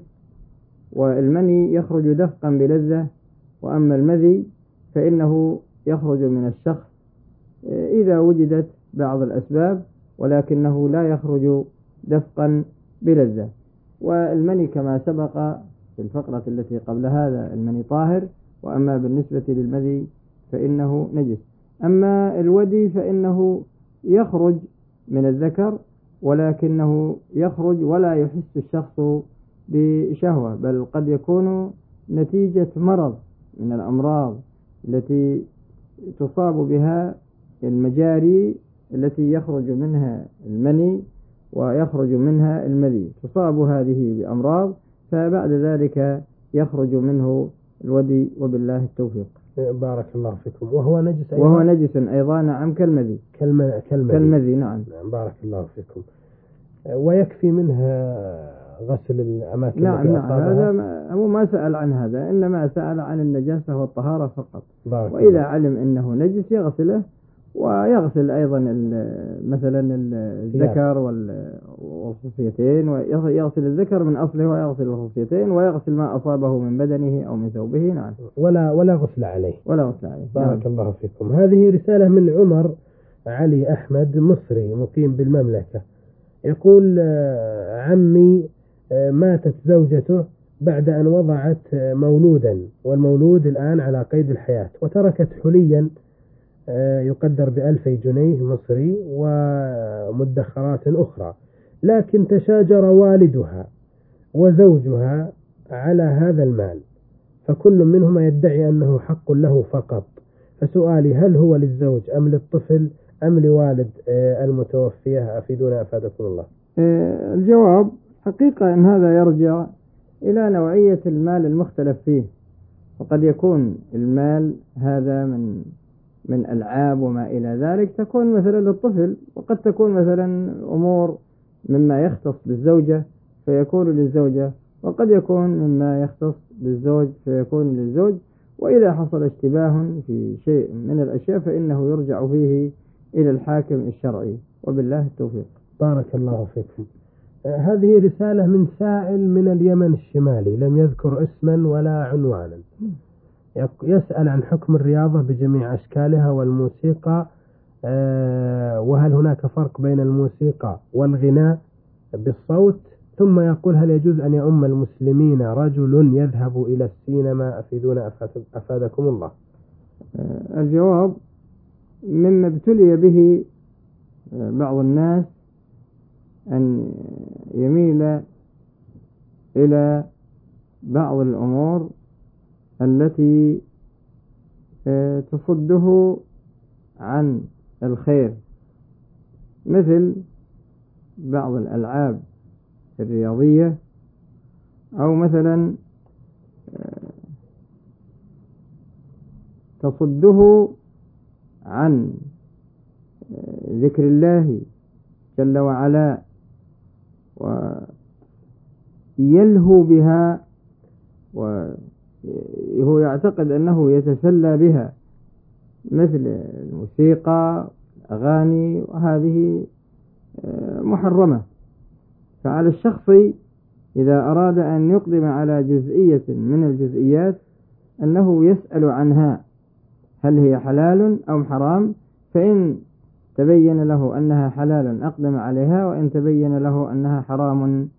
والمني يخرج دفقا بلذة، وأما المذي فإنه يخرج من الشخص إذا وجدت بعض الأسباب، ولكنه لا يخرج دفقا بلذة. والمني كما سبق في الفقرة التي قبل هذا المني طاهر، وأما بالنسبة للمذي فإنه نجس. أما الودي فإنه يخرج من الذكر، ولكنه يخرج ولا يحس الشخص بشهوة، بل قد يكون نتيجة مرض من الأمراض التي تصاب بها المجاري التي يخرج منها المني ويخرج منها المذي، تصاب هذه بأمراض، فبعد ذلك يخرج منه الودي، وبالله التوفيق. بارك الله فيكم. وهو نجس أيضا؟ وهو نجس أيضا، نعم، كالمذي. كالمذي, كالمذي نعم. بارك الله فيكم. ويكفي منها غسل الأماكن؟ نعم نعم، هذا هو ما سأل عن هذا، إنما سأل عن النجاسة والطهارة فقط. وإذا الله. علم أنه نجس يغسله، ويغسل أيضا مثلا الذكر والخصيتين، ويغسل الذكر من أصله ويغسل الخصيتين، ويغسل ما أصابه من بدنه أو من ثوبه. نعم. ولا ولا غسل عليه. ولا غسل عليه. بارك نعم. الله فيكم. هذه رسالة من عمر علي أحمد مصري مقيم بالمملكة، يقول: عمي ماتت زوجته بعد أن وضعت مولودا، والمولود الآن على قيد الحياة، وتركت حليا يقدر بألفي جنيه مصري ومدخرات أخرى، لكن تشاجر والدها وزوجها على هذا المال، فكل منهما يدعي أنه حق له فقط. فسؤالي: هل هو للزوج أم للطفل أم لوالد المتوفية؟ أفيدونا أفادكم الله. الجواب: حقيقة أن هذا يرجع إلى نوعية المال المختلف فيه، وقد يكون المال هذا من من ألعاب وما إلى ذلك تكون مثلا للطفل، وقد تكون مثلا أمور مما يختص بالزوجة فيكون للزوجة، وقد يكون مما يختص بالزوج فيكون للزوج. وإذا حصل اشتباه في شيء من الأشياء فإنه يرجع فيه إلى الحاكم الشرعي، وبالله التوفيق. بارك الله فيكم. هذه رسالة من سائل من اليمن الشمالي، لم يذكر اسما ولا عنوانا، يسأل عن حكم الرياضة بجميع أشكالها والموسيقى، وهل هناك فرق بين الموسيقى والغناء بالصوت، ثم يقول هل يجوز أن يؤم المسلمين رجل يذهب إلى السينما؟ أفيدونا أفادكم الله. الجواب: مما ابتلي به بعض الناس أن يميل إلى بعض الأمور التي تصده عن الخير، مثل بعض الألعاب الرياضية، أو مثلا تصده عن ذكر الله جل وعلا ويلهو بها، وهو يعتقد أنه يتسلى بها، مثل الموسيقى، الأغاني، وهذه محرمة. فعلى الشخص إذا أراد أن يقدم على جزئية من الجزئيات أنه يسأل عنها هل هي حلال أو حرام، فإن تبين له أنها حلال أقدم عليها، وإن تبين له أنها حرام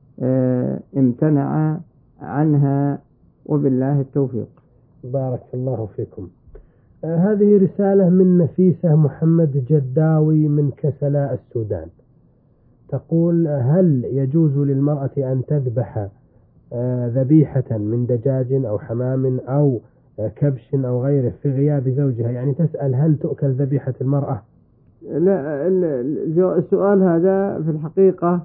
امتنع عنها، وبالله التوفيق. بارك الله فيكم. هذه رسالة من نفيسة محمد جداوي من كسلاء السودان، تقول: هل يجوز للمرأة أن تذبح ذبيحة من دجاج أو حمام أو كبش أو غيره في غياب زوجها؟ يعني تسأل هل تؤكل ذبيحة المرأة؟ لا، السؤال هذا في الحقيقة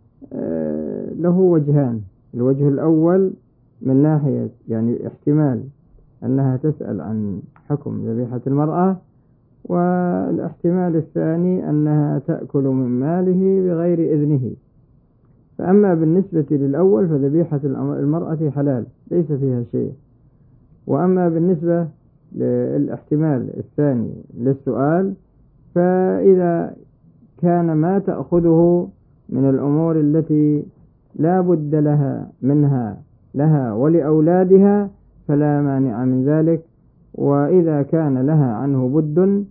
له وجهان. الوجه الأول من ناحية يعني احتمال أنها تسأل عن حكم ذبيحة المرأة، والاحتمال الثاني أنها تأكل من ماله بغير إذنه. فأما بالنسبة للأول فذبيحة المرأة حلال ليس فيها شيء، وأما بالنسبة للاحتمال الثاني للسؤال، فإذا كان ما تأخذه من الأمور التي لا بد لها منها لها ولأولادها فلا مانع من ذلك، وإذا كان لها عنه بد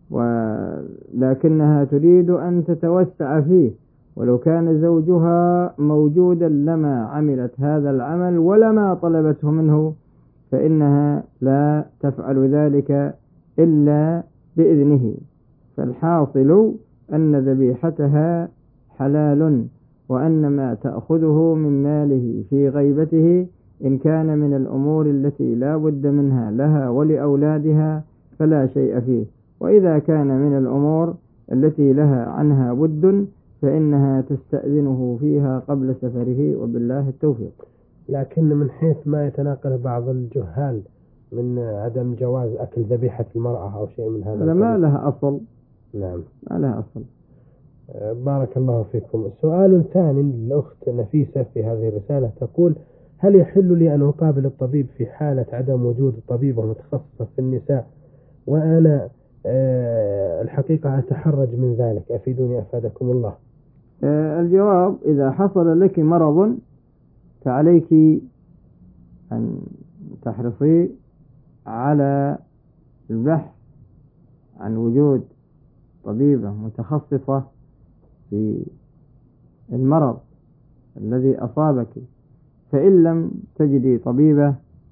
ولكنها تريد أن تتوسع فيه، ولو كان زوجها موجودا لما عملت هذا العمل ولما طلبته منه، فإنها لا تفعل ذلك إلا بإذنه. فالحاصل أن ذبيحتها حلال، وأن ما تأخذه من ماله في غيبته إن كان من الأمور التي لا بد منها لها ولأولادها فلا شيء فيه، وإذا كان من الأمور التي لها عنها بد فإنها تستأذنه فيها قبل سفره، وبالله التوفيق. لكن من حيث ما يتناقل بعض الجهال من عدم جواز أكل ذبيحة المرأة أو شيء من هذا، ما لها أصل. نعم، ما لها أصل. بارك الله فيكم. السؤال الثاني للأخت نفيسة في هذه الرسالة، تقول: هل يحل لي أن أقابل الطبيب في حالة عدم وجود طبيبة متخصصة في النساء وأنا أه الحقيقة أتحرج من ذلك؟ أفيدوني أفادكم الله. أه الجواب: إذا حصل لك مرض فعليك أن تحرصي على البحث عن وجود طبيبة متخصصة في المرض الذي أصابك، فإن لم تجدي طبيبة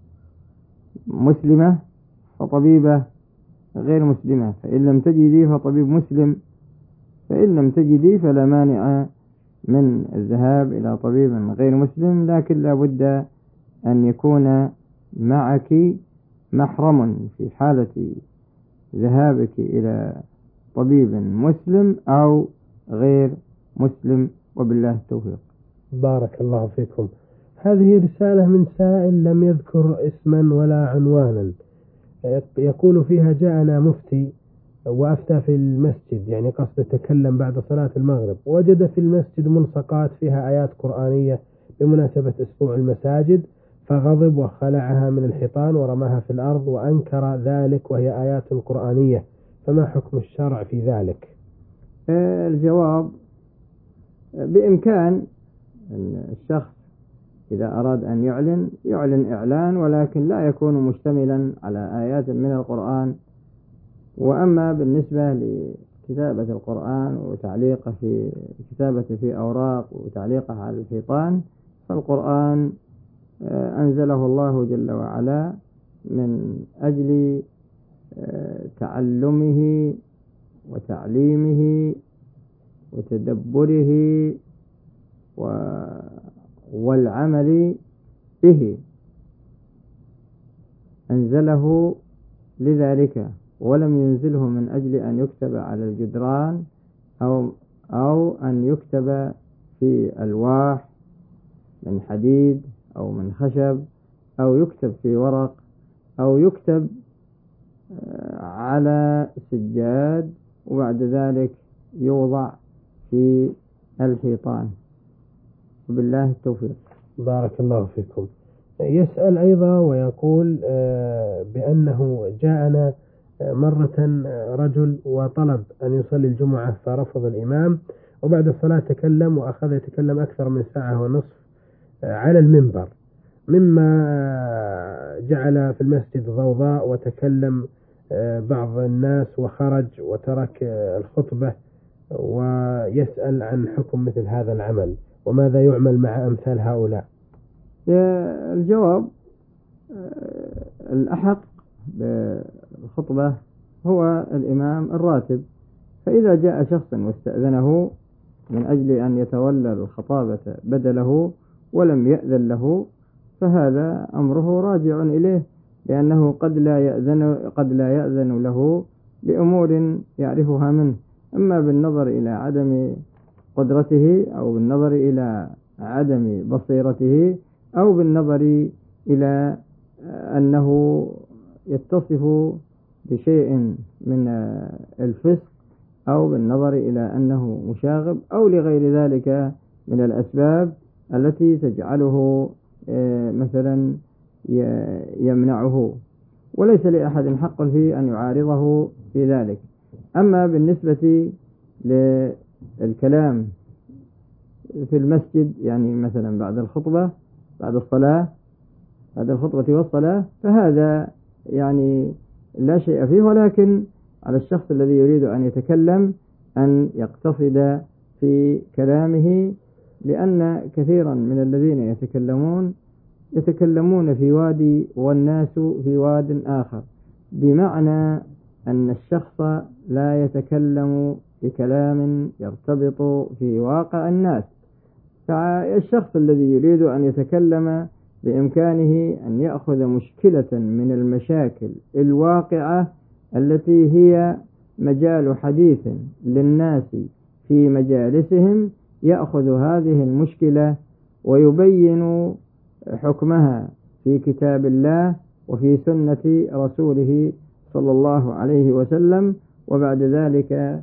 مسلمة فطبيبة غير مسلمة، فإن لم تجدي فطبيب مسلم، فإن لم تجدي فلا مانع من الذهاب إلى طبيب غير مسلم، لكن لا بد أن يكون معك محرم في حالة ذهابك إلى طبيب مسلم أو غير مسلم، وبالله التوفيق. بارك الله فيكم. هذه رسالة من سائل لم يذكر اسما ولا عنوانا، يقول فيها: جاءنا مفتي وأفتى في المسجد، يعني قصد تكلم بعد صلاة المغرب، وجد في المسجد ملصقات فيها آيات قرآنية بمناسبة أسبوع المساجد، فغضب وخلعها من الحيطان ورماها في الأرض وأنكر ذلك وهي آيات قرآنية، فما حكم الشرع في ذلك؟ الجواب: بإمكان الشخص إذا أراد أن يعلن يعلن إعلان، ولكن لا يكون مشتملا على آيات من القرآن. وأما بالنسبة لكتابة القرآن وتعليقه في كتابة في أوراق وتعليقه على الحيطان، فالقرآن أنزله الله جل وعلا من أجل تعلمه وتعليمه وتدبره والعمل به، أنزله لذلك، ولم ينزله من أجل أن يكتب على الجدران أو أو أن يكتب في ألواح من حديد أو من خشب، أو يكتب في ورق، أو يكتب على سجاد وبعد ذلك يوضع في الحيطان. وبالله التوفيق. بارك الله فيكم. يسأل أيضا ويقول بأنه جاءنا مرة رجل وطلب أن يصلي الجمعة فرفض الإمام، وبعد الصلاة تكلم وأخذ يتكلم أكثر من ساعة ونصف على المنبر، مما جعل في المسجد ضوضاء، وتكلم بعض الناس وخرج وترك الخطبة، ويسأل عن حكم مثل هذا العمل، وماذا يعمل مع أمثال هؤلاء؟ الجواب: الأحق بالخطبة هو الإمام الراتب، فإذا جاء شخص واستأذنه من أجل أن يتولى الخطابة بدله ولم يأذن له، فهذا أمره راجع إليه، لأنه قد لا يأذن قد لا يأذن له لأمور يعرفها منه. أما بالنظر إلى عدم قدرته، أو بالنظر إلى عدم بصيرته، أو بالنظر إلى أنه يتصف بشيء من الفسق، أو بالنظر إلى أنه مشاغب، أو لغير ذلك من الأسباب التي تجعله مثلا يمنعه، وليس لأحد حق في أن يعارضه في ذلك. أما بالنسبة للكلام في المسجد، يعني مثلا بعد الخطبة بعد الصلاة بعد الخطبة والصلاة، فهذا يعني لا شيء فيه، ولكن على الشخص الذي يريد أن يتكلم أن يقتصد في كلامه، لأن كثيرا من الذين يتكلمون يتكلمون في وادي والناس في واد آخر، بمعنى أن الشخص لا يتكلم بكلام يرتبط في واقع الناس. فالشخص الذي يريد أن يتكلم بإمكانه أن يأخذ مشكلة من المشاكل الواقعة التي هي مجال حديث للناس في مجالسهم، يأخذ هذه المشكلة ويبين حكمها في كتاب الله وفي سنة رسوله صلى الله عليه وسلم، وبعد ذلك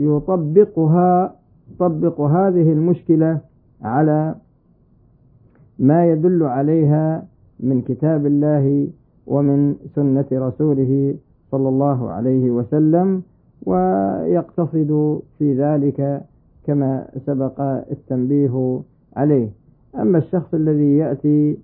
يطبقها طبق هذه المشكلة على ما يدل عليها من كتاب الله ومن سنة رسوله صلى الله عليه وسلم، ويقتصد في ذلك كما سبق التنبيه عليه. أما الشخص الذي يأتي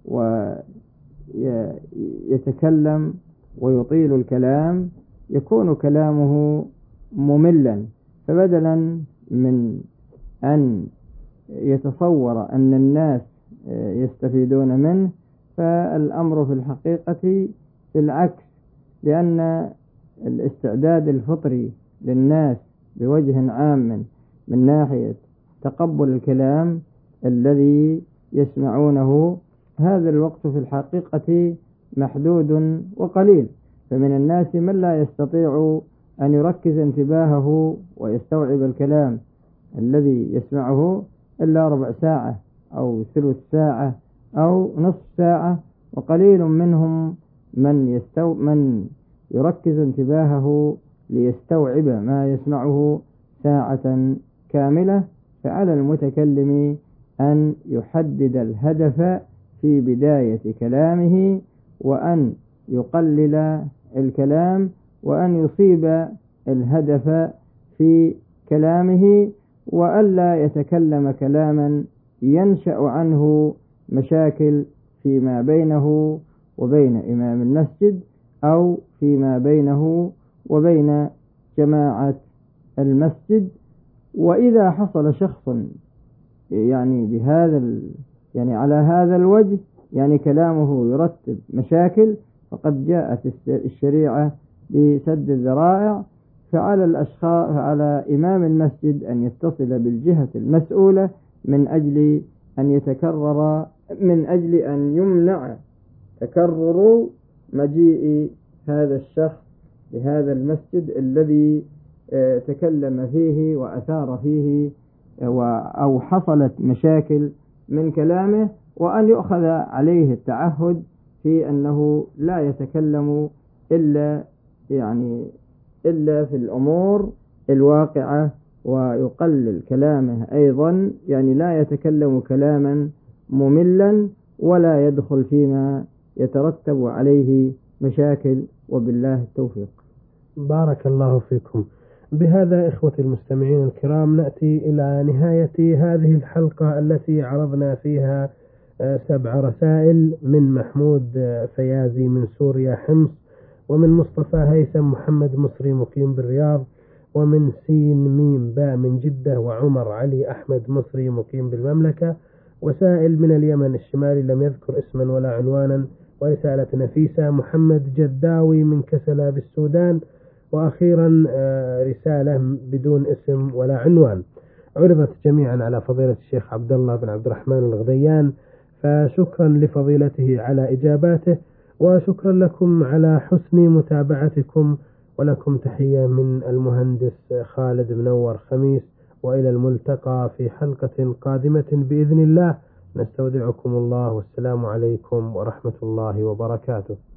ويتكلم ويطيل الكلام يكون كلامه مملا، فبدلا من أن يتصور أن الناس يستفيدون منه، فالأمر في الحقيقة بالعكس، لأن الاستعداد الفطري للناس بوجه عام من ناحية تقبل الكلام الذي يسمعونه، هذا الوقت في الحقيقة محدود وقليل، فمن الناس من لا يستطيع أن يركز انتباهه ويستوعب الكلام الذي يسمعه إلا ربع ساعة أو ثلث ساعة أو نصف ساعة، وقليل منهم من يستو من يركز انتباهه ليستوعب ما يسمعه ساعة كاملة. فعلى المتكلم أن يحدد الهدف في بداية كلامه، وأن يقلل الكلام، وأن يصيب الهدف في كلامه، وألا يتكلم كلاما ينشأ عنه مشاكل فيما بينه وبين إمام المسجد أو فيما بينه وبين جماعة المسجد. وإذا حصل شخص يعني بهذا يعني على هذا الوجه يعني كلامه يرتب مشاكل، فقد جاءت الشريعة لسد الذرائع. فعلى الأشخاص على إمام المسجد أن يتصل بالجهة المسؤولة من أجل أن يتكرر من أجل أن يمنع تكرر مجيء هذا الشخص لهذا المسجد الذي تكلم فيه وأثار فيه أو حصلت مشاكل من كلامه، وأن يؤخذ عليه التعهد في أنه لا يتكلم إلا يعني إلا في الأمور الواقعة، ويقلل كلامه أيضا، يعني لا يتكلم كلاما مملا ولا يدخل فيما يترتب عليه مشاكل. وبالله التوفيق. بارك الله فيكم. بهذا إخوتي المستمعين الكرام نأتي إلى نهاية هذه الحلقة التي عرضنا فيها سبع رسائل من محمود فيازي من سوريا حمص، ومن مصطفى هيثم محمد مصري مقيم بالرياض، ومن سين ميم باء من جدة، وعمر علي أحمد مصري مقيم بالمملكة، وسائل من اليمن الشمالي لم يذكر اسما ولا عنوانا، ورسالة نفيسة محمد جداوي من كسلا بالسودان، وأخيرا رسالة بدون اسم ولا عنوان، عرضت جميعا على فضيلة الشيخ عبد الله بن عبد الرحمن الغديان، فشكرا لفضيلته على إجاباته، وشكرا لكم على حسن متابعتكم، ولكم تحية من المهندس خالد منور خميس، وإلى الملتقى في حلقة قادمة بإذن الله. نستودعكم الله، والسلام عليكم ورحمة الله وبركاته.